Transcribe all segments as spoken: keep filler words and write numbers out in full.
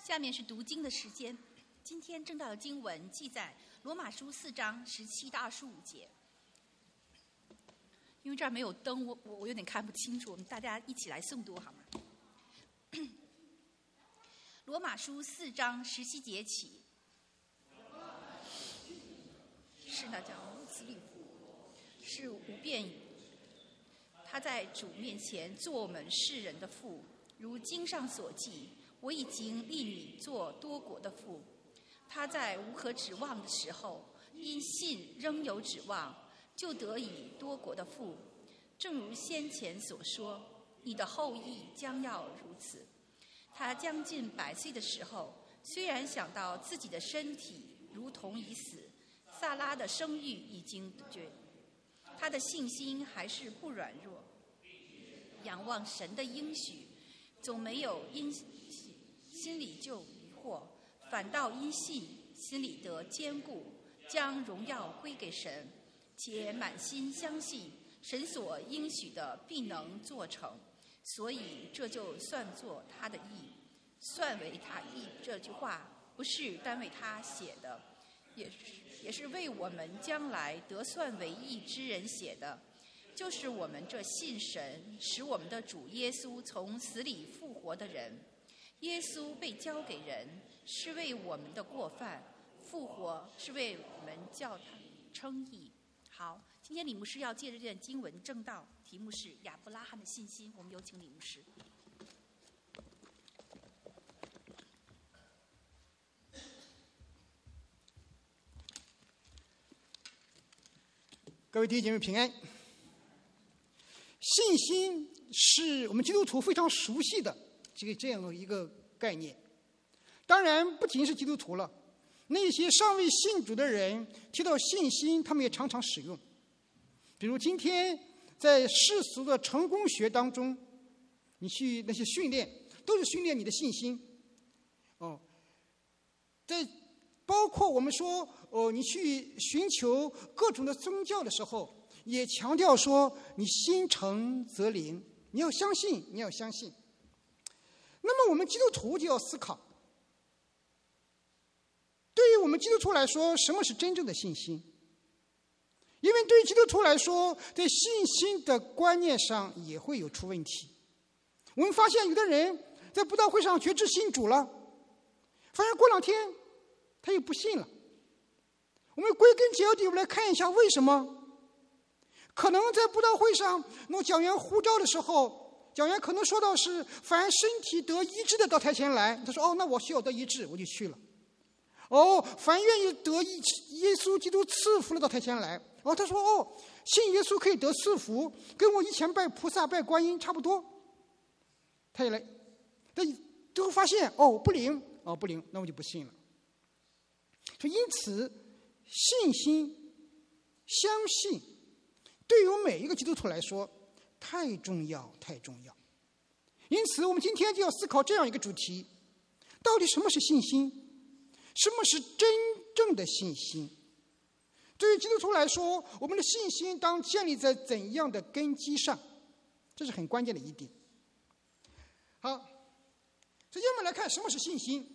下面是读经的时间。今天正道的经文记在罗马书四章十七到二十五节。因为这儿没有灯，我我我有点看不清楚，我们大家一起来诵读好吗？罗马书四章十七节起，是那叫子里是无变语，他在主面前做我们世人的父，如经上所记，我已经立你做多国的父。他在无可指望的时候，因信仍有指望，就得以多国的父。正如先前所说，你的后裔将要如此。他将近百岁的时候，虽然想到自己的身体如同已死，撒拉的生育已经绝，他的信心还是不软弱，仰望神的应许，总没有因心里就疑惑，反倒因信心里得坚固，将荣耀归给神，且满心相信神所应许的必能做成，所以这就算作他的义。算为他义这句话不是单为他写的，也是也是为我们将来得算为义之人写的，就是我们这信神使我们的主耶稣从死里复活的人。耶稣被交给人，是为我们的过犯；复活是为我们叫他称义。好，今天李牧师要借着这段经文正道，题目是亚伯拉罕的信心。我们有请李牧师。 各位弟兄姐妹平安。信心是我们基督徒非常熟悉的这个这样的一个概念。当然不仅是基督徒了，那些尚未信主的人提到信心，他们也常常使用。比如今天在世俗的成功学当中，你去那些训练都是训练你的信心。哦，在包括我们说哦，你去寻求各种的宗教的时候，也强调说你心诚则灵，你要相信，你要相信。那么我们基督徒就要思考，对于我们基督徒来说，什么是真正的信心？因为对于基督徒来说，在信心的观念上也会有出问题。我们发现有的人在布道会上决志信主了，发现过两天他又不信了。我们归根结底，我们来看一下为什么。可能在布道会上，那讲员呼召的时候，讲员可能说到是凡身体得医治的到台前来，他说哦，那我需要得医治，我就去了。哦，凡愿意得耶稣基督赐福了到台前来。哦，他说哦，信耶稣可以得赐福，跟我以前拜菩萨拜观音差不多。他也来，他最后发现哦不灵，哦不灵，那我就不信了。所以因此，信心、相信，对于我们每一个基督徒来说，太重要，太重要。因此，我们今天就要思考这样一个主题：到底什么是信心？什么是真正的信心？对于基督徒来说，我们的信心当建立在怎样的根基上？这是很关键的一点。好，首先我们来看什么是信心。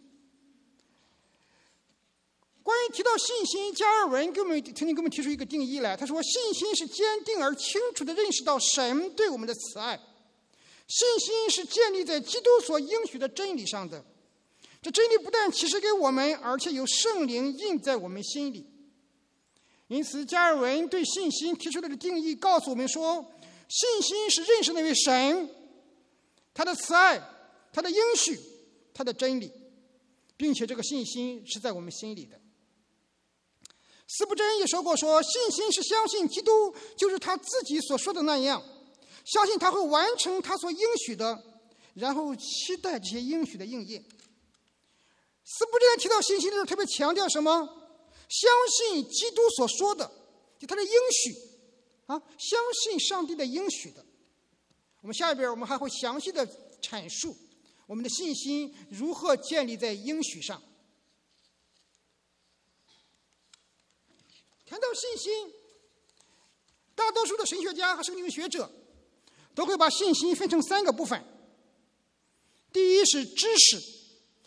关于提到信心，加尔文给我们曾经给我们提出一个定义来，他说信心是坚定而清楚地认识到神对我们的慈爱，信心是建立在基督所应许的真理上的，这真理不但启示给我们，而且有圣灵印在我们心里。因此加尔文对信心提出来的定义告诉我们说，信心是认识那位神，他的慈爱，他的应许，他的真理，并且这个信心是在我们心里的。司布真也说过说，信心是相信基督就是他自己所说的那样，相信他会完成他所应许的，然后期待这些应许的应验。司布真提到信心的时候特别强调什么？相信基督所说的，就他的应许啊，相信上帝的应许的。我们下一边我们还会详细的阐述我们的信心如何建立在应许上。谈到信心，大多数的神学家和圣经学者都会把信心分成三个部分。第一是知识，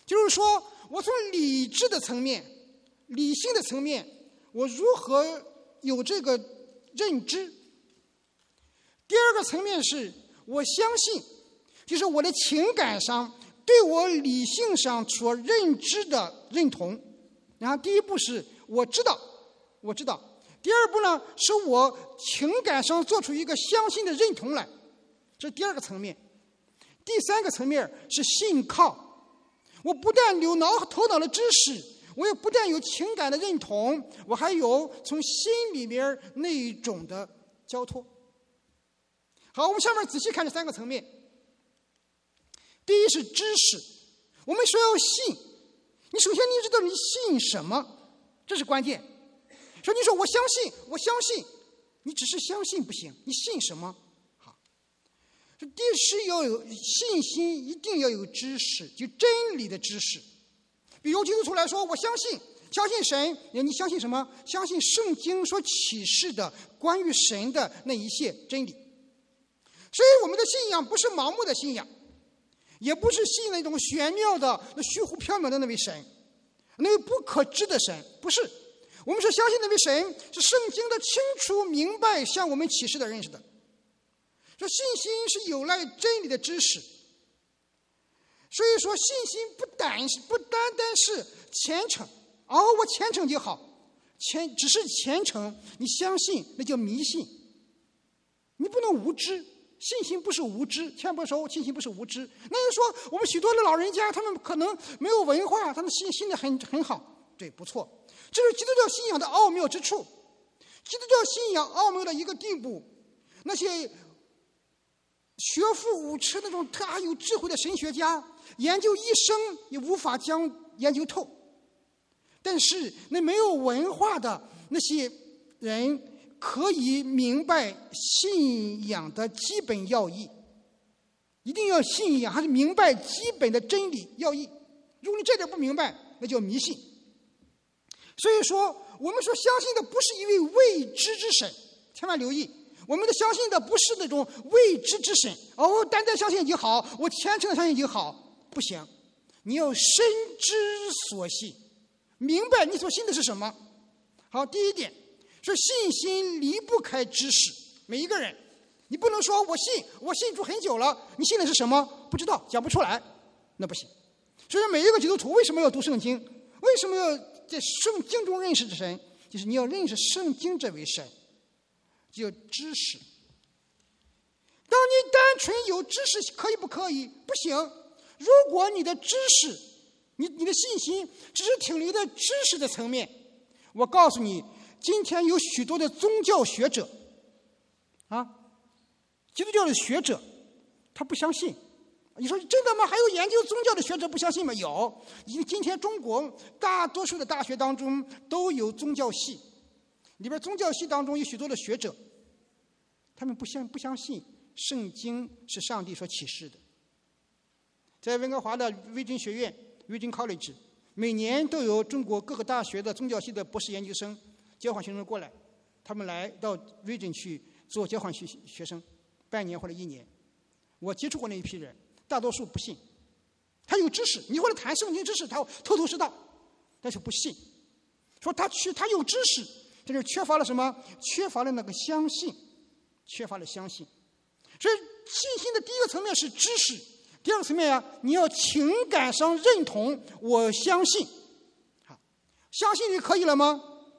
就是说我从理智的层面、理性的层面，我如何有这个认知。第二个层面是我相信，就是我的情感上对我理性上所认知的认同。然后第一步是我知道，我知道。第二步呢，是我情感上做出一个相信的认同来，这是第二个层面。第三个层面是信靠，我不但有脑头脑的知识，我也不但有情感的认同，我还有从心里面那一种的交托。好，我们下面仔细看这三个层面。第一是知识，我们说要信，你首先你知道你信什么，这是关键。说你说我相信，我相信，你只是相信不行，你信什么？好，第是要有信心，一定要有知识，就真理的知识。比如基督徒来说，我相信，相信神，你相信什么？相信圣经所启示的关于神的那一切真理。所以我们的信仰不是盲目的信仰，也不是信那种玄妙的、那虚无缥缈的那位神，那位不可知的神，不是。我们是相信那位神是圣经的清楚明白向我们启示的认识的。说信心是有赖真理的知识，所以说信心不单不单单是虔诚，哦，我虔诚就好，虔只是虔诚，你相信那叫迷信，你不能无知。信心不是无知，千万不说信心不是无知。那就说我们许多的老人家，他们可能没有文化，他们信信的很很好，对，不错。这是基督教信仰的奥妙之处。基督教信仰奥妙的一个地步，那些学富五车那种特有智慧的神学家，研究一生也无法将研究透。但是那没有文化的那些人，可以明白信仰的基本要义。一定要信仰，还是明白基本的真理要义。如果你这点不明白，那叫迷信。所以说，我们说相信的不是一位未知之神，千万留意，我们的相信的不是那种未知之神。哦，我单单相信就好，我虔诚的相信就好，不行，你要深知所信，明白你所信的是什么。好，第一点，说信心离不开知识。每一个人，你不能说我信，我信主很久了，你信的是什么？不知道，讲不出来，那不行。所以每一个基督徒为什么要读圣经？为什么要在圣经中认识神？就是你要认识圣经这位神，就叫知识。当你单纯有知识，可以不可以？不行。如果你的知识，你你的信心只是停留在知识的层面，我告诉你，今天有许多的宗教学者，啊，基督教的学者，他不相信。你说真的吗？还有研究宗教的学者不相信吗？有。今天中国大多数的大学当中都有宗教系，里边宗教系当中有许多的学者，他们不相不相信圣经是上帝所启示的。在温哥华的威珍学院 （Regent College）， 每年都有中国各个大学的宗教系的博士研究生、交换学生过来，他们来到 Regent 去做交换学学生，半年或者一年。我接触过那一批人。大多数不信，他有知识，你和他谈圣经知识，他头头是道，但是不信。说他去，他有知识，但是缺乏了什么？缺乏了那个相信，缺乏了相信。所以信心的第一个层面是知识，第二个层面呀、啊，你要情感上认同，我相信。好，相信就可以了吗？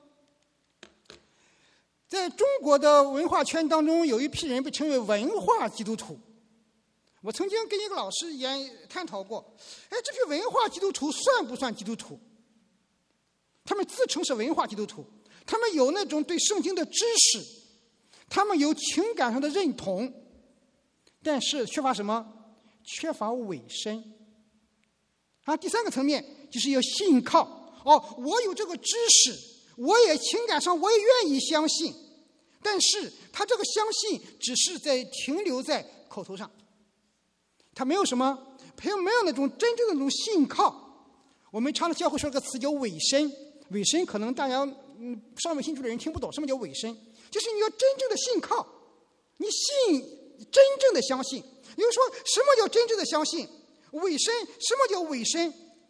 在中国的文化圈当中，有一批人被称为文化基督徒。我曾经跟一个老师研探讨过，哎，这批文化基督徒算不算基督徒？他们自称是文化基督徒，他们有那种对圣经的知识，他们有情感上的认同，但是缺乏什么？缺乏委身。啊，第三个层面就是要信靠。哦，我有这个知识，我也情感上我也愿意相信，但是他这个相信只是在停留在口头上。他没有什么，没有没有那种真正的那种信靠。我们常常教会说个词叫委身，委身可能大家嗯尚未信主的人听不懂，什么叫委身？就是你要真正的信靠，你信真正的相信。比如说，什么叫真正的相信？委身，什么叫委身？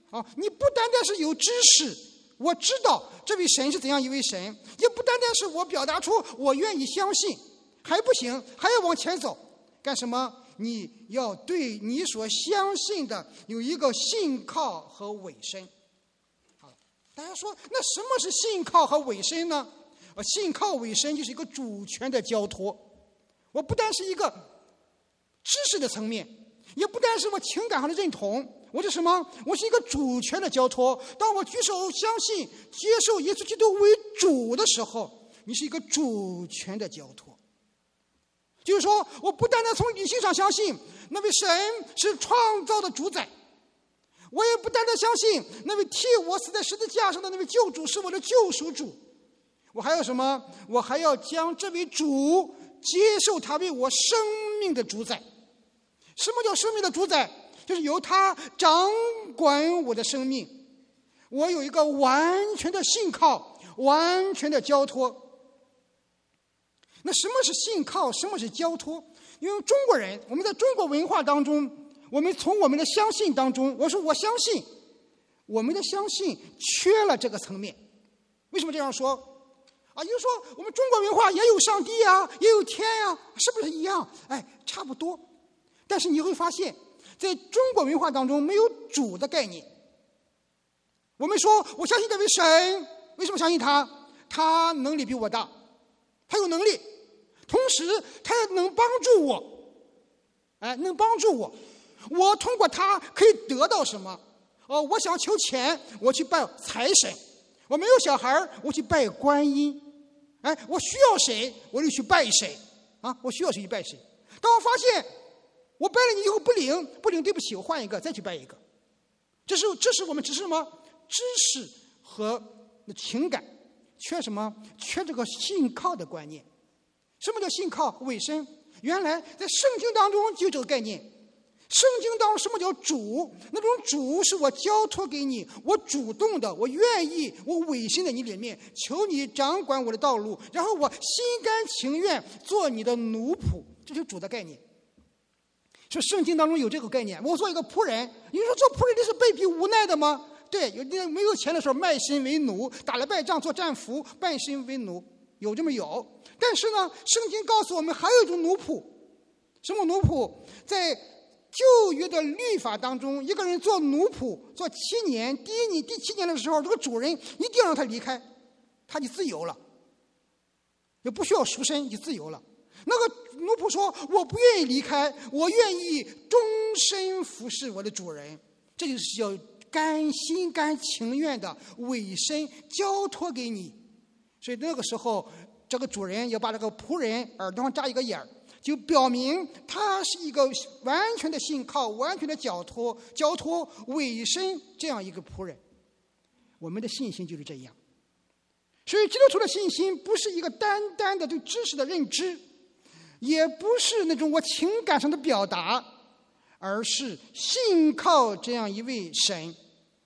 啊，你不单单是有知识，我知道这位神是怎样一位神，也不单单是我表达出我愿意相信，还不行，还要往前走。干什么？你要对你所相信的有一个信靠和委身。好，大家说，那什么是信靠和委身呢？呃，信靠委身就是一个主权的交托。我不单是一个知识的层面，也不单是我情感上的认同，我是什么？我是一个主权的交托。当我举手相信、接受耶稣基督为主的时候，你是一个主权的交托。就是说，我不单单从理性上相信那位神是创造的主宰，我也不单单相信那位替我死在十字架上的那位救主是我的救赎主，我还有什么？我还要将这位主接受他为我生命的主宰。什么叫生命的主宰？就是由他掌管我的生命，我有一个完全的信靠，完全的交托。那什么是信靠？什么是交托？因为中国人，我们在中国文化当中，我们从我们的相信当中，我说我相信，我们的相信缺了这个层面。为什么这样说？啊，也就是说，我们中国文化也有上帝啊，也有天啊，是不是一样？哎，差不多。但是你会发现，在中国文化当中没有主的概念。我们说我相信这位神，为什么相信他？他能力比我大，他有能力。同时他也能帮助我，哎，能帮助我。我通过他可以得到什么？哦，我想求钱，我去拜财神；我没有小孩，我去拜观音。哎，我需要谁，我就去拜谁。啊，我需要谁去拜谁。当我发现我拜了你以后不灵，不灵，对不起，我换一个，再去拜一个。这是这是我们只是什么？知识和情感缺什么？缺这个信靠的观念。什么叫信靠委身？原来在圣经当中就有这个概念。圣经当中什么叫主？那种主是我交托给你，我主动的，我愿意，我委身在你里面，求你掌管我的道路，然后我心甘情愿做你的奴仆，这就是主的概念。说圣经当中有这个概念，我做一个仆人，你说做仆人这是被逼无奈的吗？对，有的没有钱的时候卖身为奴，打了败仗做战俘，半身为奴，有这么有。但是呢，圣经告诉我们还有一种奴仆。什么奴仆？在旧约的律法当中，一个人做奴仆做七年，第一年第七年的时候，这个主人一定要让他离开，他就自由了，也不需要赎身，就自由了。那个奴仆说：“我不愿意离开，我愿意终身服侍我的主人。”这就是叫甘心甘情愿的委身交托给你。所以那个时候，这个主人要把这个仆人耳朵上扎一个眼儿，就表明他是一个完全的信靠、完全的交托、交托委身这样一个仆人。我们的信心就是这样。所以基督徒的信心不是一个单单的对知识的认知，也不是那种我情感上的表达，而是信靠这样一位神。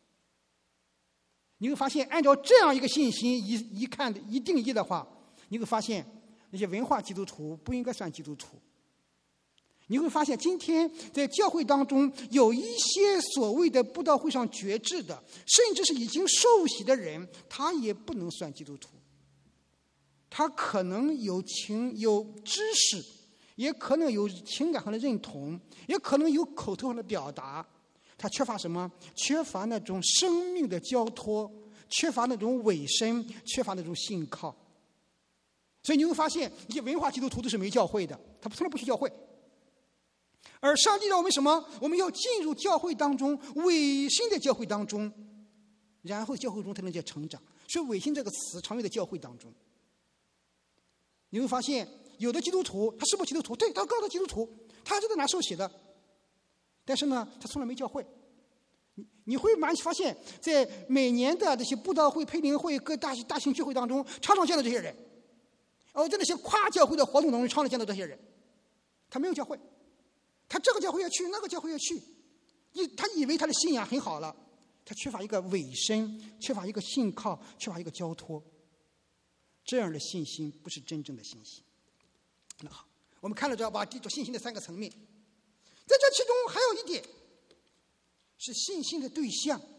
你会发现，按照这样一个信心一一看一定义的话，你会发现那些文化基督徒不应该算基督徒。你会发现，今天在教会当中有一些所谓的布道会上决志的，甚至是已经受洗的人，他也不能算基督徒。他可能有情有知识，也可能有情感上的认同，也可能有口头上的表达。他缺乏什么？缺乏那种生命的交托，缺乏那种委身，缺乏那种信靠。所以你会发现，一些文化基督徒都是没教会的，他从来不去教会。而上帝让我们什么？我们要进入教会当中，委身在教会当中，然后教会中才能叫成长。所以委身这个词常用在教会当中。你会发现，有的基督徒他是不是基督徒？对，他告诉基督徒，他是在哪受洗的，但是呢，他从来没教会。你你会蛮发现，在每年的这些布道会、培灵会、各大大型聚会当中，常常见到这些人。哦，在那些跨教会的活动当中，常常见到这些人。他没有教会，他这个教会要去，那个教会要去，他以为他的信仰很好了，他缺乏一个委身，缺乏一个信靠，缺乏一个交托。这样的信心不是真正的信心。那好，我们看了这把这种信心的三个层面，在这其中还有一点是信心的对象。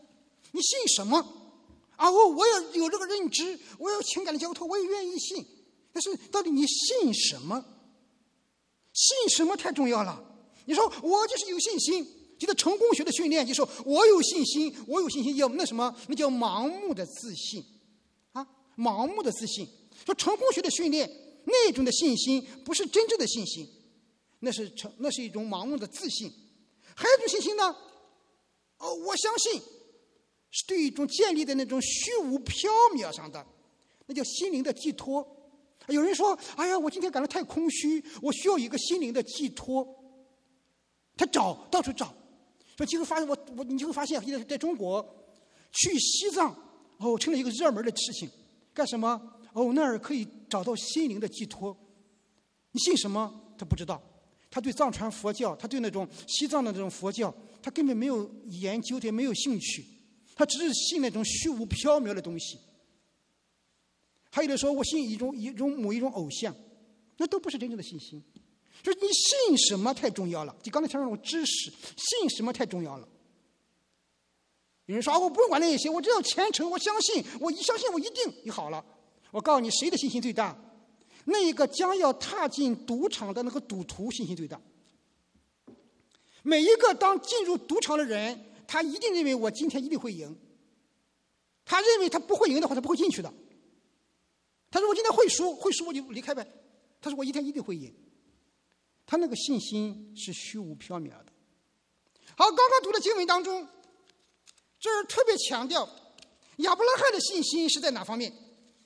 你信什么？啊，我我也有这个认知，我有情感的交托，我也愿意信。但是到底你信什么？信什么太重要了。你说我就是有信心，记得成功学的训练就说我有信心，我有信心，要那什么？那叫盲目的自信啊，盲目的自信。说成功学的训练那种的信心不是真正的信心，那是成那是一种盲目的自信。还有一种信心呢，哦，我相信是对一种建立在那种虚无缥缈上的，那叫心灵的寄托。有人说，哎呀，我今天感到太空虚，我需要一个心灵的寄托。他找，到处找，说结果发现我我你就会发现，现在在中国去西藏哦成了一个热门的事情。干什么？哦，那儿可以找到心灵的寄托。你信什么？他不知道。他对藏传佛教，他对那种西藏的这种佛教，他根本没有研究，他也没有兴趣，他只是信那种虚无缥缈的东西。还有的说，我信一种一种某一种偶像，那都不是真正的信心。就是你信什么太重要了。就刚才讲那种知识，信什么太重要了。有人说啊，我不用管那些，我只要虔诚，我相信，我一相信我一定就好了。我告诉你，谁的信心最大？那一个将要踏进赌场的那个赌徒信心最大。每一个当进入赌场的人，他一定认为我今天一定会赢。他认为他不会赢的话，他不会进去的。他说我今天会输，会输我就离开呗。他说我一天一定会赢。他那个信心是虚无缥缈的。好，刚刚读的经文当中，这儿特别强调亚伯拉罕的信心是在哪方面？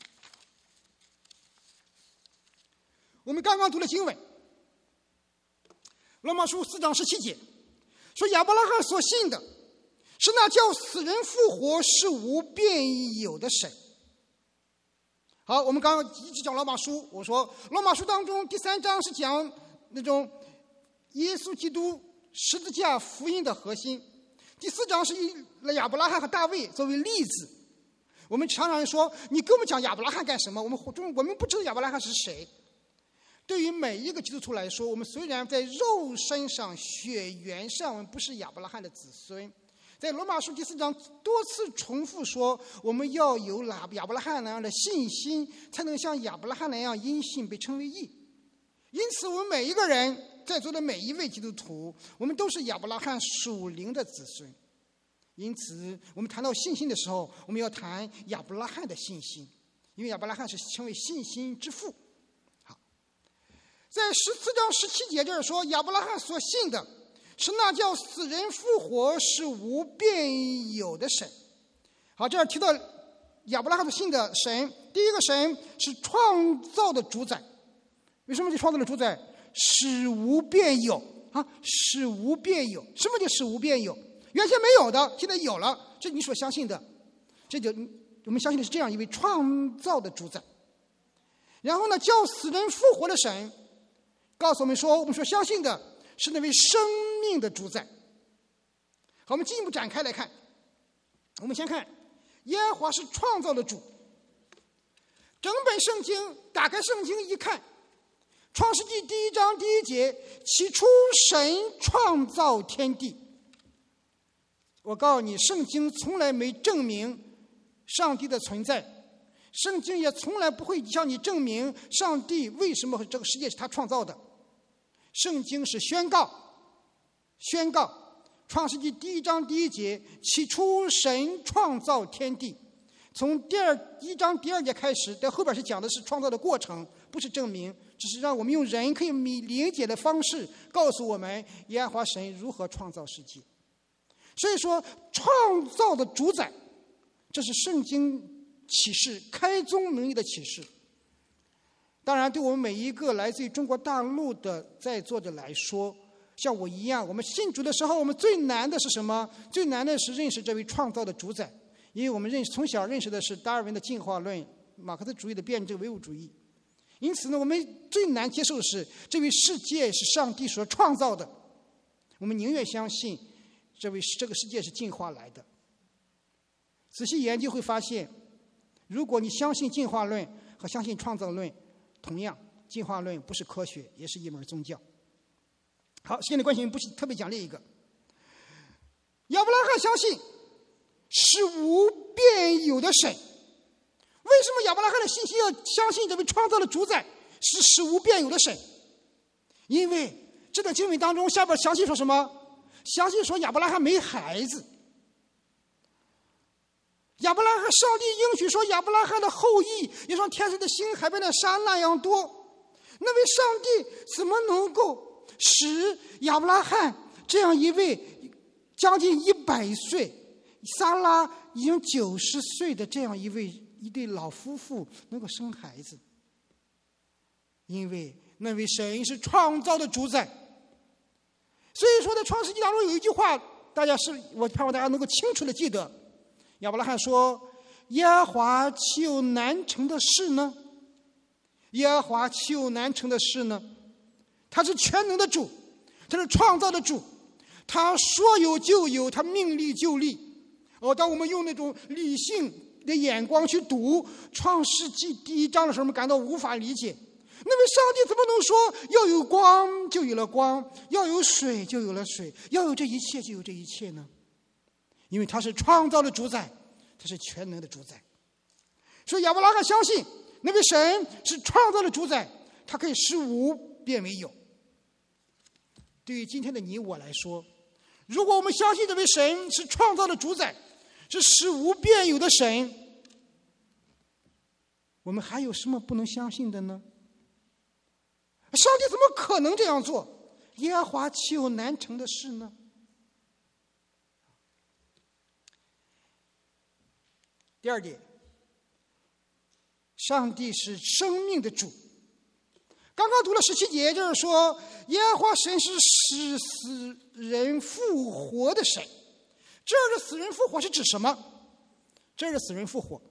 我们刚刚读了经文，罗马书四章十七节，说亚伯拉罕所信的是那叫死人复活、是无变有的神。好，我们刚刚一直讲罗马书，我说罗马书当中第三章是讲那种耶稣基督十字架福音的核心，第四章是以亚伯拉罕和大卫作为例子。我们常常说，你给我们讲亚伯拉罕干什么？我们我们不知道亚伯拉罕是谁。对于每一个基督徒来说，我们虽然在肉身上、血缘上我们不是亚伯拉罕的子孙，在罗马书第四章多次重复说，我们要有亚伯拉罕那样的信心，才能像亚伯拉罕那样因信被称为义。因此，我们每一个人在座的每一位基督徒，我们都是亚伯拉罕属灵的子孙。因此，我们谈到信心的时候，我们要谈亚伯拉罕的信心，因为亚伯拉罕是称为信心之父。好，在十四章十七节这儿说，亚伯拉罕所信的是那叫死人复活、是无变有的神。好，这儿提到亚伯拉罕所信的神，第一个神是创造的主宰。为什么就创造了主宰？使无变有啊，使无变有。什么叫使无变有？原先没有的，现在有了，这是你所相信的。这就我们相信的是这样一位创造的主宰。然后呢，叫死人复活的神，告诉我们说，我们所相信的是那位生命的主宰。好，我们进一步展开来看。我们先看耶和华是创造的主。整本圣经打开圣经一看，创世纪第一章第一节，起初神创造天地。我告诉你，圣经从来没证明上帝的存在，圣经也从来不会向你证明上帝为什么这个世界是他创造的。圣经是宣告，宣告，创世纪第一章第一节，起初神创造天地。从第二一章第二节开始，在后边是讲的是创造的过程，不是证明，只是让我们用人可以理解的方式告诉我们耶和华神如何创造世界。所以说，创造的主宰，这是圣经启示开宗明义的启示。当然，对我们每一个来自于中国大陆的在座的来说，像我一样，我们信主的时候，我们最难的是什么？最难的是认识这位创造的主宰，因为我们认识从小认识的是达尔文的进化论、马克思主义的辩证唯物主义。因此呢，我们最难接受的是这位世界是上帝所创造的，我们宁愿相信这位这个世界是进化来的。仔细研究会发现，如果你相信进化论和相信创造论，同样进化论不是科学，也是一门宗教。好，现在关系不是特别讲这一个。亚伯拉罕相信是无变有的神。为什么亚伯拉罕的信心要相信这位创造的主宰是使无变有的神？因为这段经文当中下边详细说什么？详细说亚伯拉罕没孩子。亚伯拉罕，上帝应许说亚伯拉罕的后裔也像天上的星海边的沙那样多。那位上帝怎么能够使亚伯拉罕这样一位将近一百岁，撒拉已经九十岁的这样一位一对老夫妇能够生孩子？因为那位神是创造的主宰。所以说在创世纪当中有一句话，大家是我盼望大家能够清楚的记得，亚伯拉罕说：耶和华岂有难成的事呢？耶和华岂有难成的事呢？他是全能的主，他是创造的主，他说有就有，他命立就立。哦，当我们用那种理性的眼光去读创世纪第一章的时候，我们感到无法理解。那位上帝怎么能说要有光就有了光，要有水就有了水，要有这一切就有这一切呢？因为他是创造的主宰，他是全能的主宰。所以亚伯拉罕相信那位神是创造的主宰，他可以使无变为有。对于今天的你我来说，如果我们相信这位神是创造的主宰，是使无变有的神，我们还有什么不能相信的呢？上帝怎么可能这样做？耶和华岂有难成的事呢？第二点，上帝是生命的主。刚刚读了十七节，就是说耶和华神是使死人复活的神。这儿的死人复活是指什么？这儿的死人复活，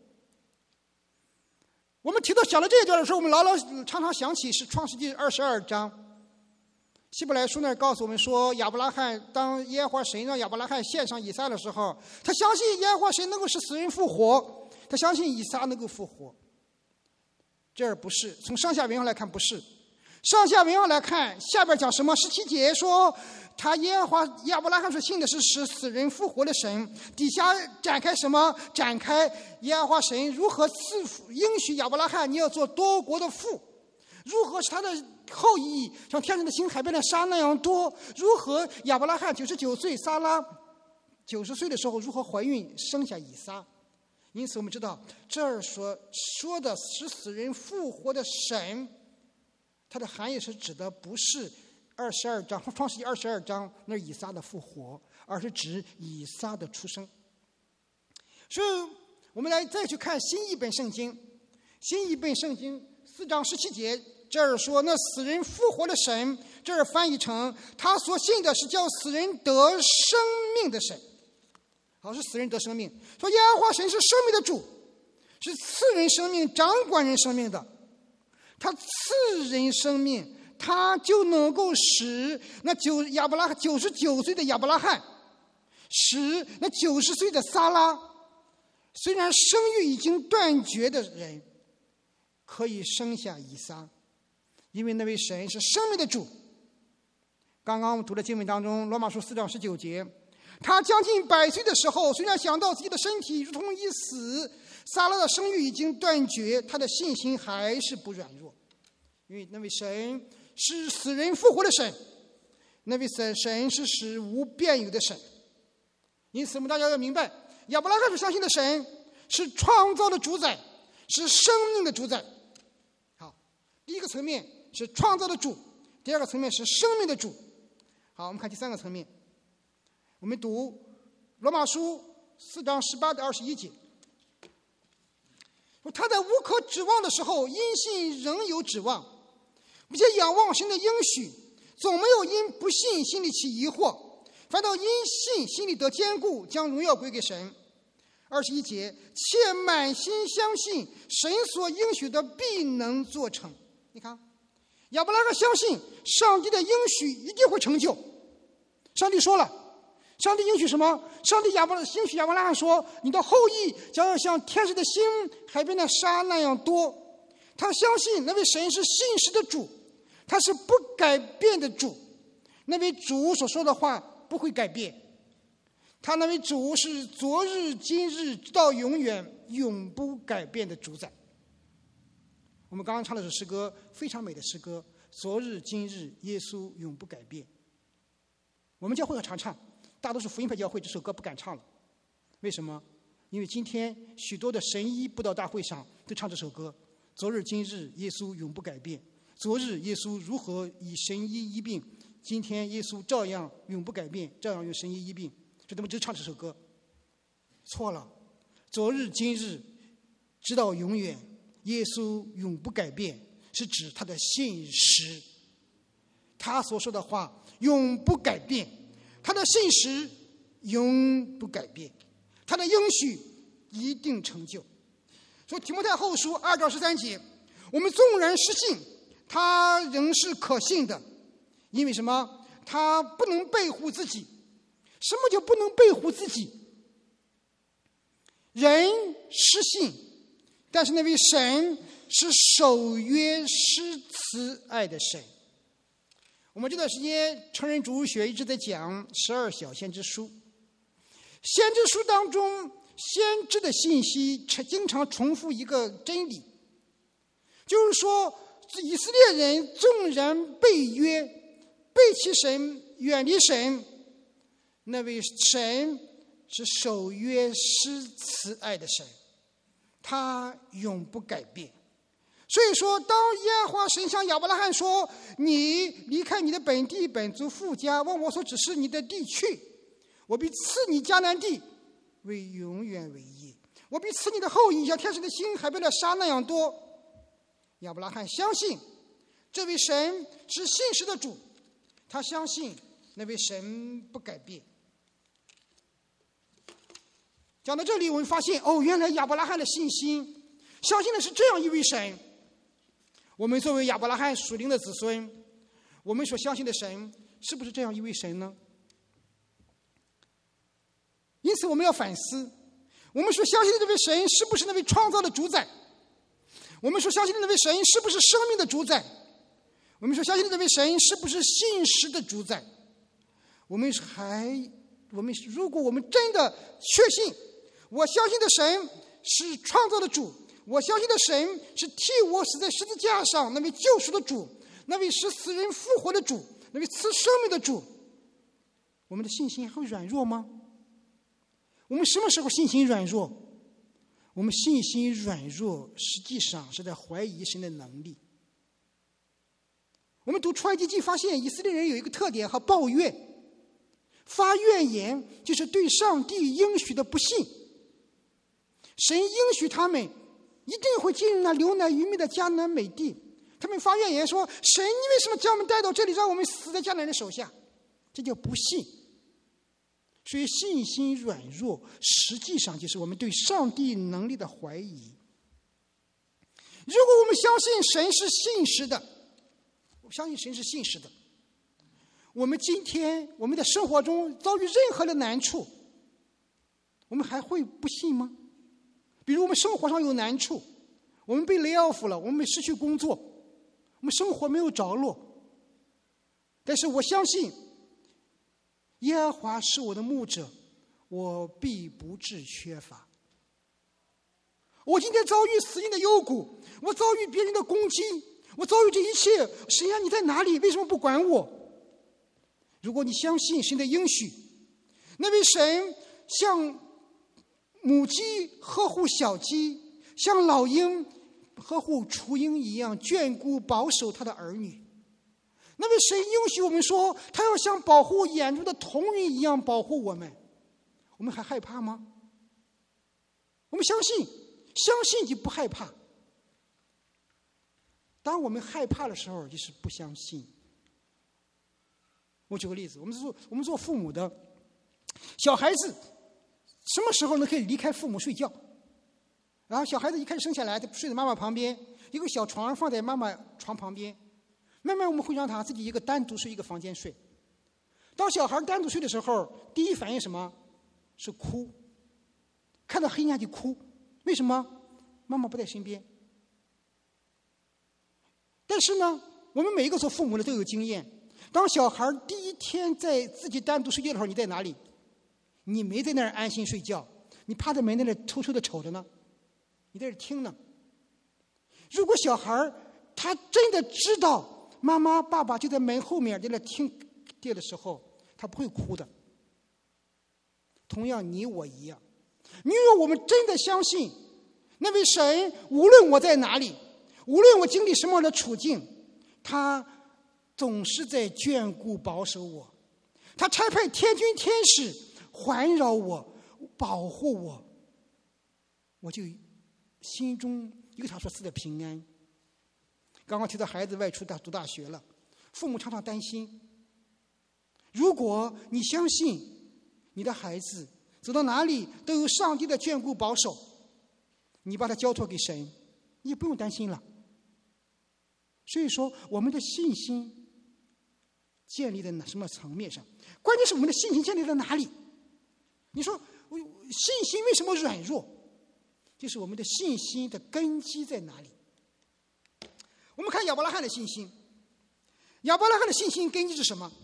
我们提到讲到这一段的时候，我们牢牢常常想起是创世纪二十二章，希伯来书那儿告诉我们说，亚伯拉罕当耶和华神让亚伯拉罕献上以撒的时候，他相信耶和华神能够使死人复活，他相信以撒能够复活。这儿不是，从上下文上来看不是。上下文上来看，下边讲什么？十七节说他耶和华亚伯拉罕所信的是使死人复活的神，底下展开什么？展开耶和华神如何赐福应许亚伯拉罕你要做多国的父，如何使他的后裔像天上的星海边的沙那样多，如何亚伯拉罕九十九岁，撒拉九十岁的时候如何怀孕生下以撒。因此我们知道这儿所说的使死人复活的神，它的含义是指的不是二十二章创世纪二十二章那以撒的复活，而是指以撒的出生。所以我们来再去看新译本圣经，新译本圣经四章十七节，这儿说那死人复活的神，这儿翻译成他所信的是叫死人得生命的神。好，是死人得生命，说耶和华神是生命的主，是赐人生命掌管人生命的。他赐人生命，他就能够使那九亚伯拉罕九十九岁的亚伯拉罕，使那九十岁的撒拉，虽然生育已经断绝的人，可以生下以撒，因为那位神是生命的主。刚刚我们读的经文当中，罗马书四章十九节，他将近百岁的时候，虽然想到自己的身体如同已死，撒拉的生育已经断绝，他的信心还是不软弱，因为那位神是死人复活的神，那位神神是使无变有的神。因此我们大家要明白，亚伯拉罕所相信的神是创造的主宰，是生命的主宰。好，第一个层面是创造的主，第二个层面是生命的主。好，我们看第三个层面，我们读罗马书四章十八到二十一节。他在无可指望的时候，因信仍有指望，并且仰望神的应许，总没有因不信心里起疑惑，反倒因信心里得坚固，将荣耀归给神。二十一节，且满心相信神所应许的必能做成。你看，亚伯拉罕相信上帝的应许一定会成就。上帝说了，上帝应许什么？上帝亚伯应许亚伯拉罕说，你的后裔将要像天上的星海边的沙那样多。他相信那位神是信实的主，他是不改变的主，那位主所说的话不会改变。 他那位主是昨日今日直到永远永不改变的主宰。我们刚刚唱了首诗歌，非常美的诗歌，昨日今日耶稣永不改变。我们教会常唱，大多数福音派教会这首歌不敢唱了。为什么？因为今天许多的神医布道大会上都唱这首歌，昨日今日耶稣永不改变。昨日耶稣如何以神医医病，今天耶稣照样永不改变，照样用神医医病。所以他们只唱这首歌。错了，昨日今日直到永远耶稣永不改变，是指他的信实，他所说的话永不改变，他的信实永不改变，他的应许一定成就。所以提摩太后书二章十三节，我们纵然失信，他仍是可信的，因为什么？他不能背乎自己。什么叫不能背乎自己？人失信，但是那位神是守约施慈爱的神。我们这段时间成人主日学一直在讲十二小先知书，先知书当中先知的信息经常重复一个真理，就是说以色列人纵然背约，背弃神，远离神，那位神是守约施慈爱的神，他永不改变。所以说，当耶和华神向亚伯拉罕说，你离开你的本地本族父家，往我所指示你的地去，我必赐你迦南地为永远为业，我必赐你的后裔像天上的星海边的沙那样多。亚伯拉罕相信这位神是信实的主，他相信那位神不改变。讲到这里，我们发现哦，原来亚伯拉罕的信心相信的是这样一位神。我们作为亚伯拉罕属灵的子孙，我们所相信的神是不是这样一位神呢？因此我们要反思，我们所相信的这位神是不是那位创造的主宰？我们所相信的那位神是不是生命的主宰？我们所相信的这位神是不是信实的主宰？我们还我们如果我们真的确信，我相信的神是创造的主，我相信的神是替我死在十字架上那位救赎的主，那位使死人复活的主，那位赐生命的主，我们的信心还会软弱吗？我们什么时候信心软弱？我们信心软弱实际上是在怀疑神的能力。我们读出埃及记发现，以色列人有一个特点和抱怨，发怨言就是对上帝应许的不信。神应许他们一定会进入那流奶与蜜的迦南美地，他们发怨言说，神你为什么将我们带到这里，让我们死在迦南人手下？这叫不信。所以信心软弱实际上就是我们对上帝能力的怀疑。如果我们相信神是信实的，我相信神是信实的，我们今天我们的生活中遭遇任何的难处，我们还会不信吗？比如我们生活上有难处，我们被 lay off 了，我们失去工作，我们生活没有着落，但是我相信耶和华是我的牧者，我必不致缺乏。我今天遭遇死荫的幽谷，我遭遇别人的攻击，我遭遇这一切，神啊，你在哪里？为什么不管我？如果你相信神的应许，那位神像母鸡呵护小鸡，像老鹰呵护雏鹰一样眷顾保守他的儿女。那位神应许我们说，他要像保护眼中的瞳人一样保护我们，我们还害怕吗？我们相信，相信就不害怕。当我们害怕的时候，就是不相信。我举个例子，我们做我们做父母的，小孩子什么时候呢可以离开父母睡觉？然后小孩子一开始生下来，他睡在妈妈旁边，一个小床放在妈妈床旁边，慢慢我们会让他自己一个单独睡一个房间睡。当小孩单独睡的时候，第一反应什么？是哭，看到黑暗就哭。为什么？妈妈不在身边。但是呢，我们每一个做父母的都有经验，当小孩第一天在自己单独睡觉的时候，你在哪里？ 你没在那儿安心睡觉，你趴在门那里偷偷的瞅着呢，你在这听呢。如果小孩他真的知道妈妈爸爸就在门后面在那听的时候，他不会哭的。同样你我一样，你若我们真的相信那位神，无论我在哪里，无论我经历什么样的处境，他总是在眷顾保守我，他差派天军天使环绕我保护我，我就心中有他所赐的平安。刚刚提到孩子外出大读大学了，父母常常担心，如果你相信你的孩子走到哪里都有上帝的眷顾保守，你把他交托给神，你也不用担心了。所以说我们的信心建立在什么层面上？关键是我们的信心建立在哪里？你说信心为什么软弱？就是我们的信心的根基在哪里？我们看亚伯拉罕的信心，亚伯拉罕的信心根基是什么？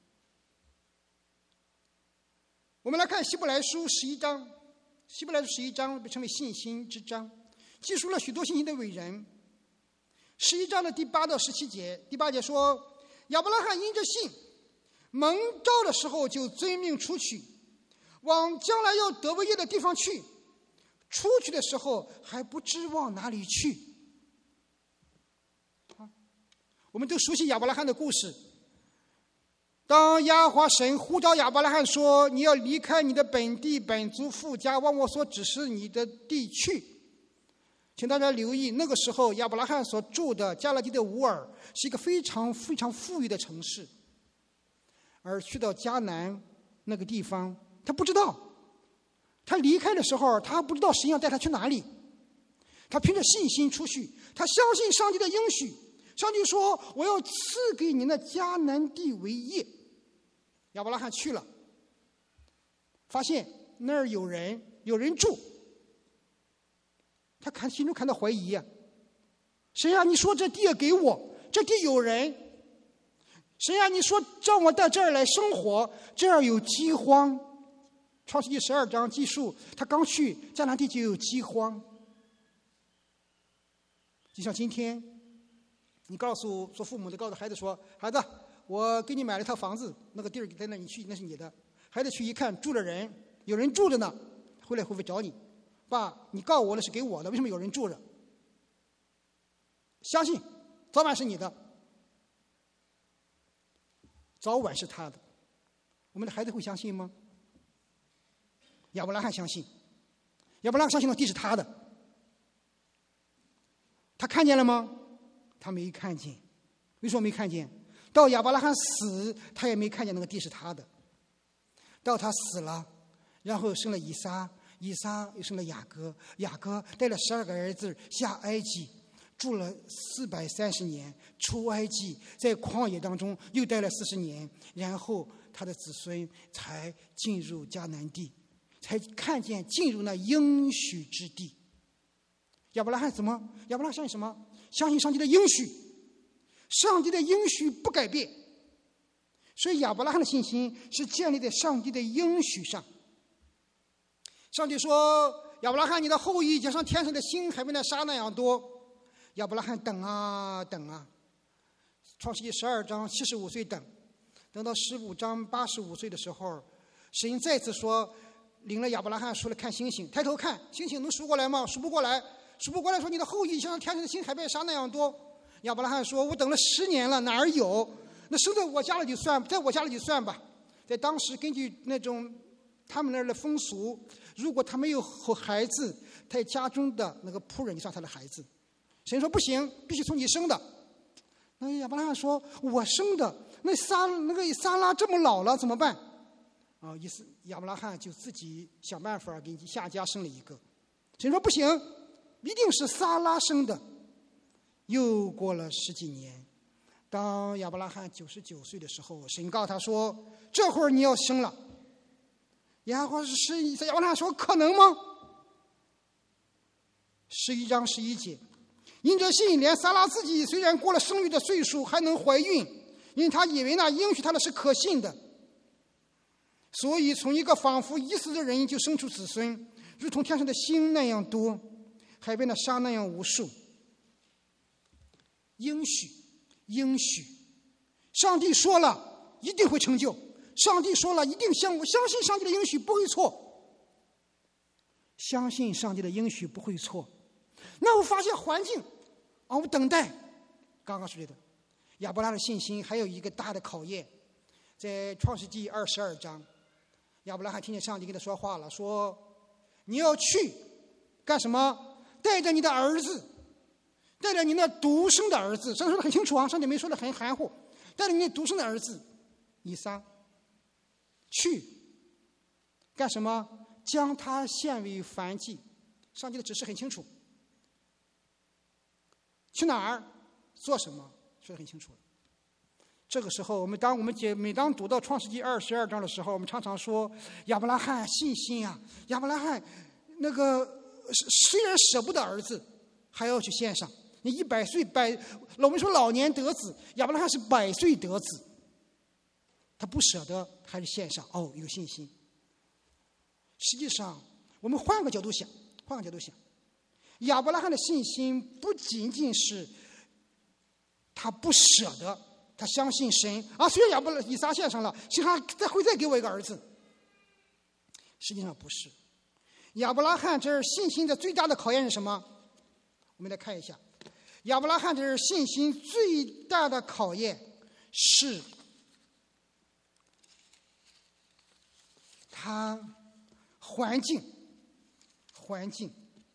我们来看希伯来书十一章，希伯来书十一章被称为信心之章，记述了许多信心的伟人。十一章的第八到十七节，第八节说，亚伯拉罕因着信，蒙召的时候就遵命出去，往将来要得为业的地方去。出去的时候还不知往哪里去。我们都熟悉亚伯拉罕的故事。当亚华神呼召亚伯拉罕说，你要离开你的本地本族父家，往我所指示你的地去。请大家留意，那个时候亚伯拉罕所住的加勒底的乌尔是一个非常非常富裕的城市，而去到迦南那个地方，他不知道，他离开的时候他不知道神要带他去哪里，他凭着信心出去，他相信上帝的应许。上帝说，我要赐给你那迦南地为业。亚伯拉罕去了，发现那儿有人有人住，他看心中感到怀疑啊，神啊，你说这地也给我，这地有人，神啊，你说让我到这儿来生活，这儿有饥荒。创世纪十二章记述，他刚去迦南地就有饥荒。就像今天你告诉做父母的告诉孩子说，孩子，我给你买了一套房子，那个地儿在那，你去那是你的。孩子去一看，住着人，有人住着呢，回来会不会找你？爸，你告我那是给我的，为什么有人住着？相信早晚是你的，早晚是他的。我们的孩子会相信吗？亚伯拉罕相信，亚伯拉罕相信那地是他的。他看见了吗？他没看见。为什么没看见？到亚伯拉罕死，他也没看见那个地是他的。到他死了，然后生了以撒，以撒又生了雅各，雅各带了十二个儿子下埃及，住了四百三十年，出埃及，在旷野当中又待了四十年，然后他的子孙才进入迦南地，才看见进入那应许之地。亚伯拉罕怎么？亚伯拉罕相信什么？相信上帝的应许，上帝的应许不改变。所以亚伯拉罕的信心是建立在上帝的应许上。上帝说，亚伯拉罕，你的后裔将像天上的星，海边的沙那样多。亚伯拉罕等啊等啊，创世纪十二章七十五岁等，等到十五章八十五岁的时候，神再次说，领了亚伯拉罕出来看星星，抬头看星星能数过来吗？数不过来。数不过来，说你的后裔像天上的星，海边沙那样多。亚伯拉罕说，我等了十年了，哪儿有？那生在我家里就算，在我家里就算吧。在当时根据那种他们那儿的风俗，如果他没有孩子，在家中的那个仆人就算他的孩子。神说不行，必须从你生的。那亚伯拉罕说，我生的，那撒那个撒拉这么老了怎么办？啊，意思亚伯拉罕就自己想办法给下家生了一个。神说不行，一定是撒拉生的。又过了十几年，当亚伯拉罕九十九岁的时候，神告他说，这会儿你要生了。亚伯拉罕说，可能吗？十一章十一节，因着信，连撒拉自己虽然过了生育的岁数，还能怀孕，因为他以为那应许他的是可信的。 所以从一个仿佛已死的人就生出子孙，如同天上的星那样多，海边的沙那样无数。应许，应许，上帝说了一定会成就，上帝说了一定相相信上帝的应许不会错，相信上帝的应许不会错。那我发现环境啊，我等待，刚刚说的亚伯拉罕的信心还有一个大的考验，在创世纪二十二章，亚伯拉罕听见上帝跟他说话了，说你要去干什么？带着你的儿子，带着你那独生的儿子，上帝说的很清楚啊，上帝没说的很含糊，带着你那独生的儿子以撒去干什么？将他献为燔祭。上帝的指示很清楚，去哪儿做什么说得很清楚了。这个时候我们当我们解每当读到创世纪二十二章的时候，我们常常说亚伯拉罕信心啊，亚伯拉罕那个虽然舍不得儿子还要去献上。你一百岁百我们说老年得子，亚伯拉罕是百岁得子，他不舍得还是献上，哦，有信心。实际上我们换个角度想换个角度想亚伯拉罕的信心不仅仅是他不舍得，他相信神啊，虽然亚伯拉以撒献上了，神还再会再给我一个儿子。实际上不是，亚伯拉罕这儿信心的最大的考验是什么？我们来看一下，亚伯拉罕这儿信心最大的考验是他环境，环境。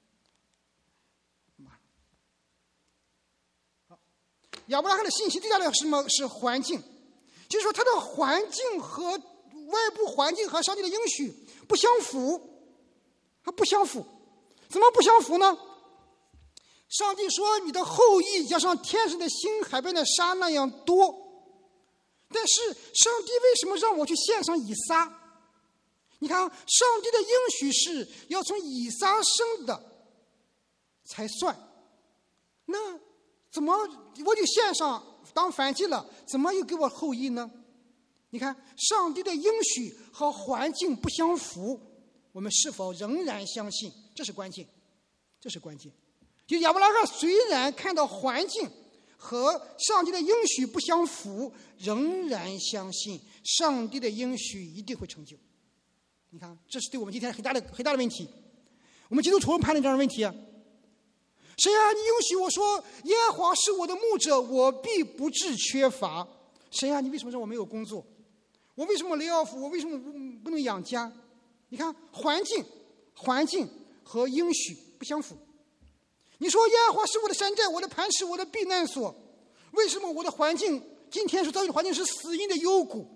亚伯拉罕的信心最大的是什么？是环境，就是说他的环境和外部环境和上帝的应许不相符，它不相符。怎么不相符呢？上帝说你的后裔要像天上的星、海边的沙那样多，但是上帝为什么让我去献上以撒？你看，上帝的应许是要从以撒生的才算，那怎么我就献上当燔祭了，怎么又给我后裔呢？你看，上帝的应许和环境不相符，我们是否仍然相信？这是关键，这是关键。就亚伯拉罕虽然看到环境和上帝的应许不相符，仍然相信上帝的应许一定会成就。你看，这是对我们今天很大的很大的问题。我们基督徒判断这样的问题啊，神啊，你应许我说耶和华是我的牧者，我必不致缺乏。神啊，你为什么让我没有工作？我为什么 lay off？ 我为什么不不能养家？你看，环境环境和应许不相符。你说耶和华是我的山寨，我的磐石，我的避难所，为什么我的环境今天所遭遇的环境是死荫的幽谷？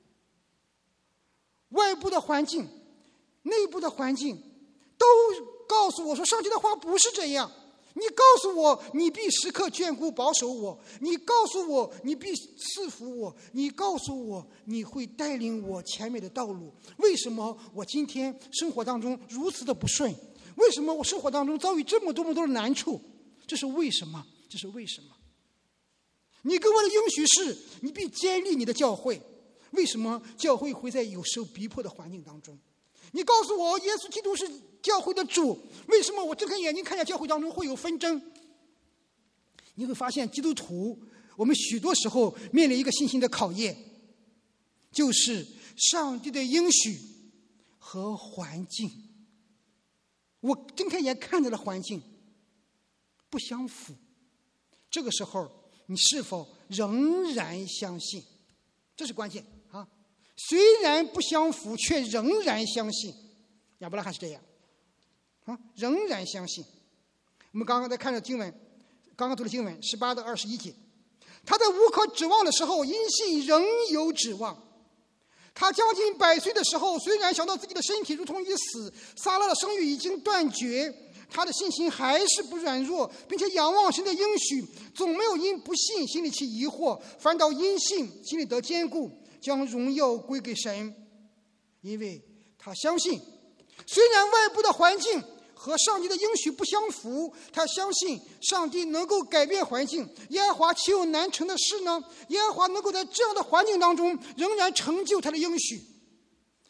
外部的环境内部的环境都告诉我说上帝的话不是这样。你告诉我你必时刻眷顾保守我，你告诉我你必赐福我，你告诉我你会带领我前面的道路。为什么我今天生活当中如此的不顺？为什么我生活当中遭遇这么多么多的难处？这是为什么？这是为什么？你给我的应许是你必坚立你的教会，为什么教会会在有受逼迫的环境当中？你告诉我耶稣基督是教会的主，为什么我睁开眼睛看见教会当中会有纷争？你会发现基督徒我们许多时候面临一个信心的考验，就是上帝的应许和环境，我睁开眼看到的环境不相符。这个时候你是否仍然相信？这是关键啊！虽然不相符，却仍然相信。亚伯拉罕是这样啊，仍然相信。我们刚刚在看的经文，刚刚读的经文十八到二十一节，他在无可指望的时候，因信仍有指望。他将近百岁的时候，虽然想到自己的身体如同已死，撒拉的生育已经断绝，他的信心还是不软弱，并且仰望神的应许，总没有因不信心里起疑惑，反倒因信心里得坚固，将荣耀归给神。因为他相信，虽然外部的环境和上帝的应许不相符，他相信上帝能够改变环境。耶和华岂有难成的事呢？耶和华能够在这样的环境当中仍然成就他的应许。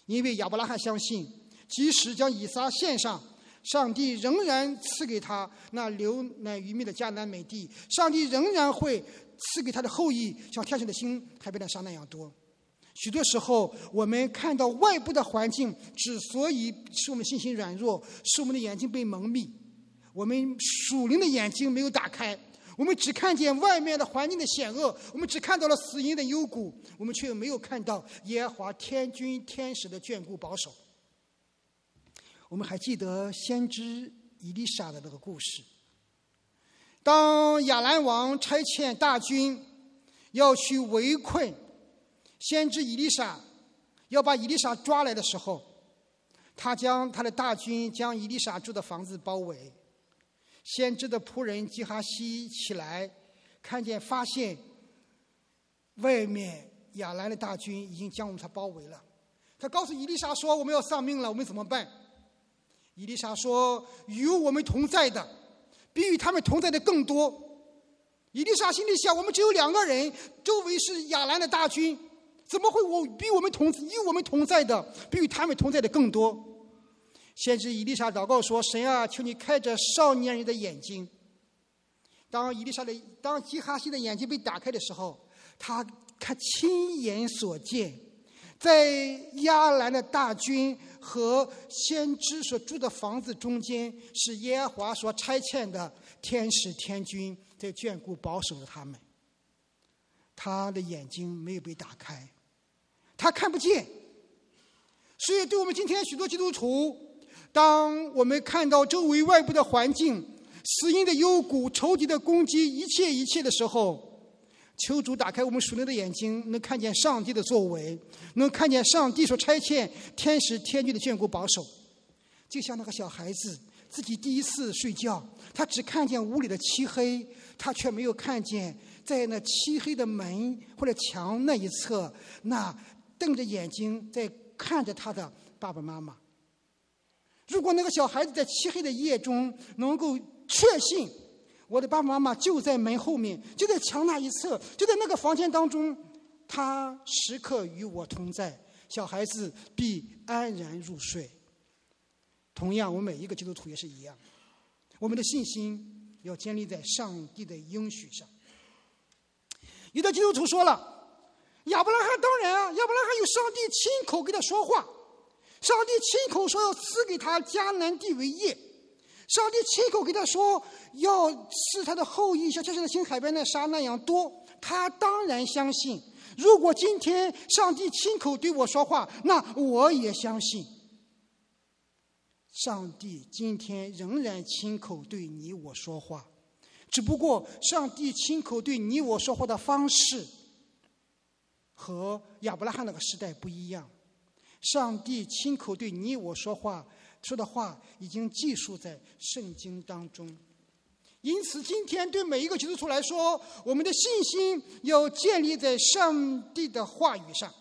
因为亚伯拉罕相信，即使将以撒献上，上帝仍然赐给他那流奶与蜜的迦南美地，上帝仍然会赐给他的后裔像天上的星、海边的沙那样多。许多时候，我们看到外部的环境之所以使我们信心软弱，使我们的眼睛被蒙蔽，我们属灵的眼睛没有打开，我们只看见外面的环境的险恶，我们只看到了死荫的幽谷，我们却没有看到耶和华天军天使的眷顾保守。我们还记得先知以利沙的那个故事，当亚兰王差遣大军要去围困先知以利沙，要把以利沙抓来的时候，他将他的大军将以利沙住的房子包围。先知的仆人基哈西起来，看见发现外面亚兰的大军已经将我们他包围了。他告诉以利沙说：“我们要丧命了，我们怎么办？”以利沙说：“与我们同在的，比与他们同在的更多。”以利沙心里想：我们只有两个人，周围是亚兰的大军，怎么会我比我们同与我们同在的，比与他们同在的更多？先知以利沙祷告说：“神啊，求你开着少年人的眼睛。”当以利沙的当基哈西的眼睛被打开的时候，他看亲眼所见，在亚兰的大军和先知所住的房子中间，是耶和华所差遣的天使天军在眷顾保守着他们。他的眼睛没有被打开，他看不见。所以对我们今天许多基督徒，当我们看到周围外部的环境、死荫的幽谷、仇敌的攻击，一切一切的时候，求主打开我们属灵的眼睛，能看见上帝的作为，能看见上帝所差遣天使天军的眷顾保守。就像那个小孩子自己第一次睡觉，他只看见屋里的漆黑，他却没有看见在那漆黑的门或者墙那一侧，那瞪着眼睛在看着他的爸爸妈妈。如果那个小孩子在漆黑的夜中能够确信我的爸爸妈妈就在门后面，就在墙那一侧，就在那个房间当中，他时刻与我同在，小孩子必安然入睡。同样，我们每一个基督徒也是一样，我们的信心要建立在上帝的应许上。有的基督徒说了，亚伯拉罕当然啊，亚伯拉罕有上帝亲口跟他说话，上帝亲口说要赐给他迦南地为业，上帝亲口给他说要使他的后裔像天上的星、海边的沙那样多，他当然相信。如果今天上帝亲口对我说话，那我也相信。上帝今天仍然亲口对你我说话，只不过上帝亲口对你我说话的方式和亚伯拉罕那个时代不一样。上帝亲口对你我说话说的话已经记述在圣经当中。因此今天对每一个基督徒来说，我们的信心要建立在上帝的话语上。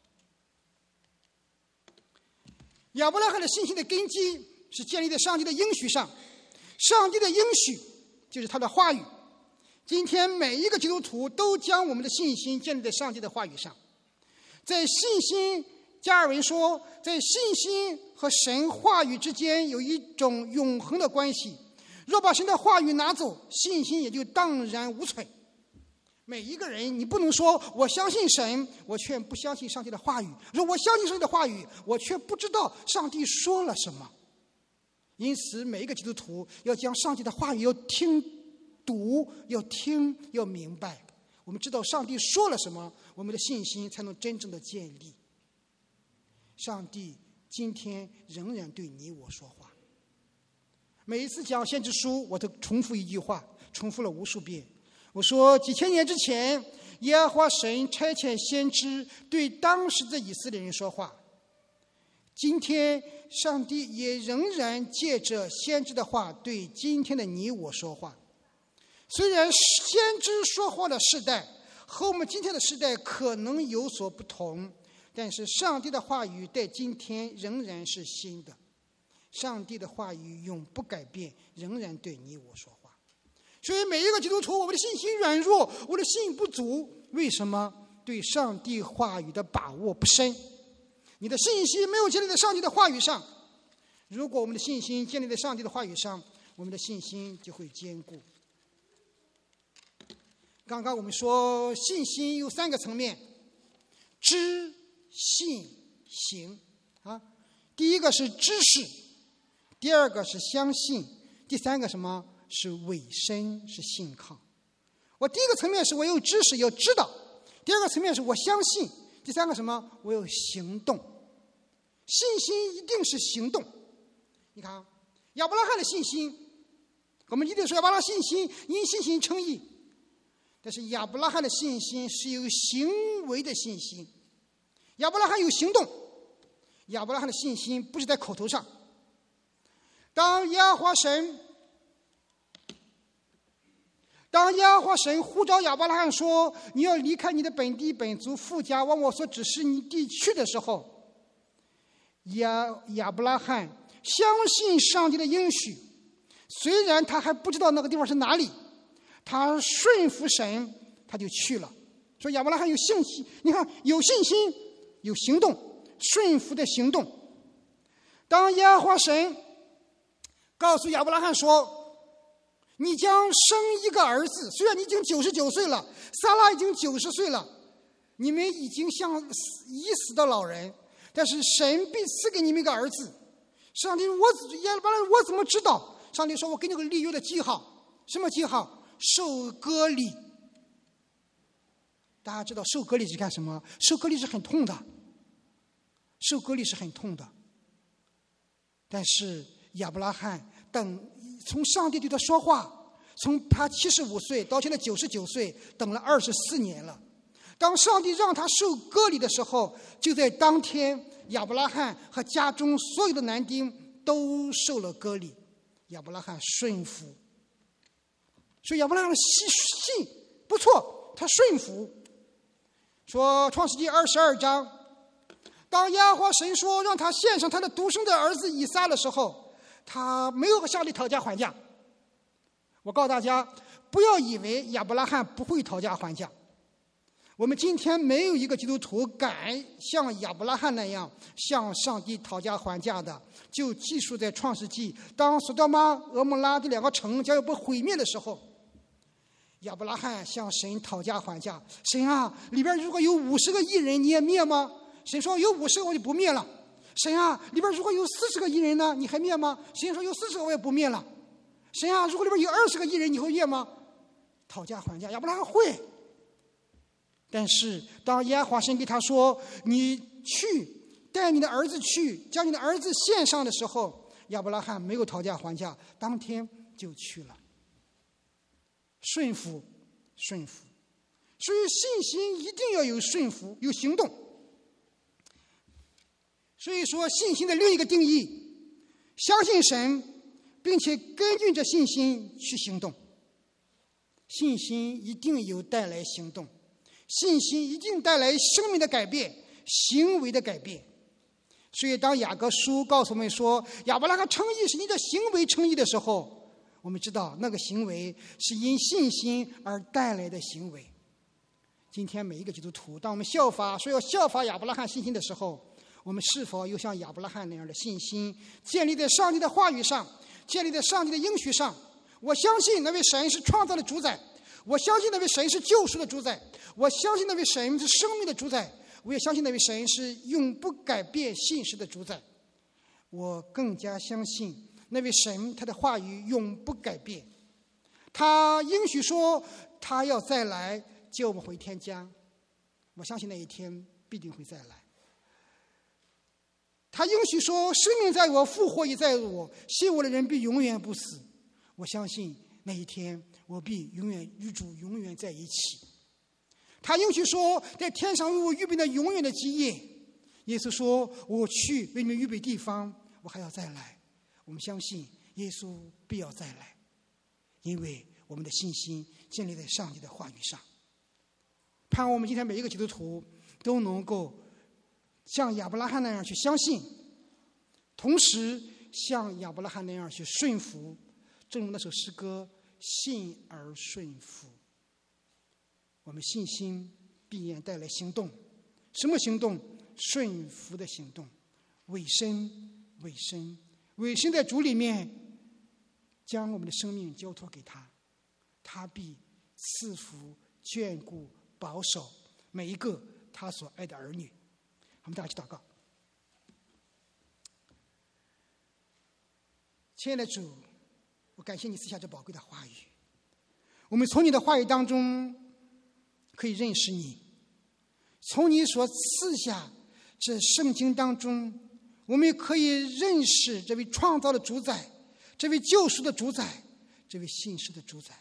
亚伯拉罕的信心的根基是建立在上帝的应许上，上帝的应许就是他的话语。今天每一个基督徒都将我们的信心建立在上帝的话语上。在信心，加尔文说，在信心和神话语之间有一种永恒的关系，若把神的话语拿走，信心也就荡然无存。每一个人，你不能说我相信神，我却不相信上帝的话语；说我相信上帝的话语，我却不知道上帝说了什么。因此，每一个基督徒要将上帝的话语要听读，要听，要明白。我们知道上帝说了什么，我们的信心才能真正的建立。上帝今天仍然对你我说话。每一次讲先知书，我都重复一句话，重复了无数遍。我说，几千年之前，耶和华神差遣先知对当时的以色列人说话。今天，上帝也仍然借着先知的话对今天的你我说话。虽然先知说话的时代和我们今天的时代可能有所不同，但是上帝的话语在今天仍然是新的。上帝的话语永不改变，仍然对你我说话。所以每一个基督徒，我们的信心软弱，我的信不足，为什么？对上帝话语的把握不深。 你的信心没有建立在上帝的话语上。如果我们的信心建立在上帝的话语上，我们的信心就会坚固。刚刚我们说信心有三个层面：知、信、行啊。第一个是知识，第二个是相信，第三个什么是委身，是信靠。我第一个层面是我有知识，有知道；第二个层面是我相信；第三个什么？我有行动。信心一定是行动。你看，亚伯拉罕的信心，我们一定说亚伯拉罕信心因信心称义，但是亚伯拉罕的信心是有行为的信心。亚伯拉罕有行动，亚伯拉罕的信心不是在口头上。当耶和华神当耶和华神呼召亚伯拉罕说你要离开你的本地本族父家往我所指示你地去的时候，亚亚伯拉罕相信上帝的应许，虽然他还不知道那个地方是哪里，他顺服神，他就去了。所以亚伯拉罕有信心，你看有信心，有行动，顺服的行动。当耶和华神告诉亚伯拉罕说你将生一个儿子，虽然你已经九十九岁了，撒拉已经九十岁了，你们已经像已死的老人，但是神必赐给你们一个儿子。上帝，我亚伯拉罕我怎么知道？上帝说我给你个立约的记号。什么记号？受割礼。大家知道受割礼是干什么？受割礼是很痛的，受割礼是很痛的。但是亚伯拉罕等从上帝对他说话，从他七十五岁到现在九十九岁，等了二十四年了。当上帝让他受割礼的时候，就在当天，亚伯拉罕和家中所有的男丁都受了割礼。亚伯拉罕顺服，所以亚伯拉罕的信不错，他顺服。说创世纪二十二章，当耶和华神说让他献上他的独生的儿子以撒的时候，他没有和上帝讨价还价。我告诉大家，不要以为亚伯拉罕不会讨价还价。我们今天没有一个基督徒敢像亚伯拉罕那样向上帝讨价还价的。就记述在创世纪，当索多玛、俄摩拉这两个城将要被毁灭的时候，亚伯拉罕向神讨价还价。神啊，里边如果有五十个义人，你也灭吗？神说有五十个我就不灭了。神啊，里边如果有四十个义人呢，你还灭吗？神说有四十个我也不灭了。神啊，如果里边有二十个义人，你会灭吗？讨价还价，亚伯拉罕会。但是当耶和华神给他说你去带你的儿子去将你的儿子献上的时候，亚伯拉罕没有讨价还价，当天就去了。顺服顺服，所以信心一定要有顺服，有行动。所以说信心的另一个定义，相信神并且根据这信心去行动。信心一定有带来行动，信心一定带来生命的改变，行为的改变。所以当雅各书告诉我们说亚伯拉罕称义是因着行为称义的时候，我们知道那个行为是因信心而带来的行为。今天每一个基督徒，当我们效法说要效法亚伯拉罕信心的时候，我们是否有像亚伯拉罕那样的信心，建立在上帝的话语上，建立在上帝的应许上？我相信那位神是创造的主宰，我相信那位神是救赎的主宰，我相信那位神是生命的主宰，我也相信那位神是永不改变信实的主宰。我更加相信那位神，他的话语永不改变。他应许说他要再来接我们回天家，我相信那一天必定会再来。他应许说生命在我，复活也在我，信我的人必永远不死。我相信那一天我必永远与主永远在一起。他应许说在天上为我预备了永远的基业。耶稣说我去为你们预备地方，我还要再来。我们相信耶稣必要再来，因为我们的信心建立在上帝的话语上。盼望我们今天每一个基督徒都能够像亚伯拉罕那样去相信，同时像亚伯拉罕那样去顺服。正如那首诗歌，信而顺服。我们信心必然带来行动。什么行动？ 顺服的行动，委身委身委身在主里面，将我们的生命交托给他，他必赐福眷顾保守每一个他所爱的儿女。我们大家一起祷告。亲爱的主，我感谢你赐下这宝贵的话语，我们从你的话语当中可以认识你，从你所赐下这圣经当中，我们也可以认识这位创造的主宰，这位救赎的主宰，这位信实的主宰，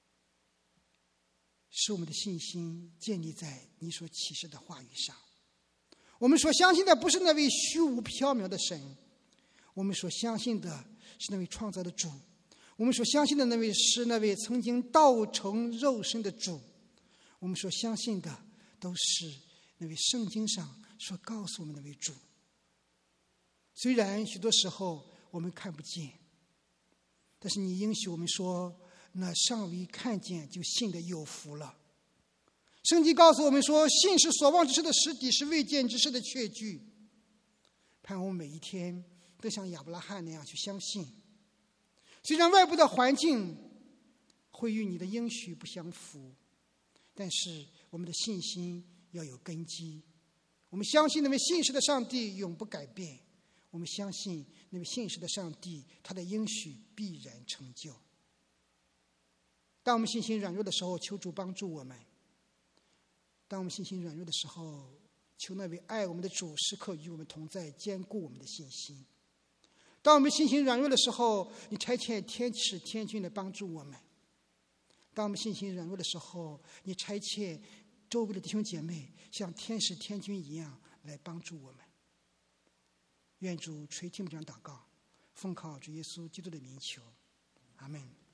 使我们的信心建立在你所启示的话语上。我们所相信的不是那位虚无缥缈的神，我们所相信的是那位创造的主，我们所相信的那位是那位曾经道成肉身的主，我们所相信的都是那位圣经上所告诉我们的那位主。虽然许多时候我们看不见，但是你应许我们说，那尚未看见就信的有福了。圣经告诉我们说，信是所望之事的实底，是未见之事的确据。盼望我们每一天都像亚伯拉罕那样去相信，虽然外部的环境会与你的应许不相符，但是我们的信心要有根基。我们相信那位信实的上帝永不改变，我们相信那位信实的上帝，他的应许必然成就。当我们信心软弱的时候，求主帮助我们；当我们信心软弱的时候，求那位爱我们的主时刻与我们同在，坚固我们的信心。当我们信心软弱的时候，你差遣天使天军来帮助我们；当我们信心软弱的时候，你差遣周围的弟兄姐妹像天使天军一样来帮助我们。愿主垂听我们这样祷告，奉靠主耶稣基督的名求，阿们。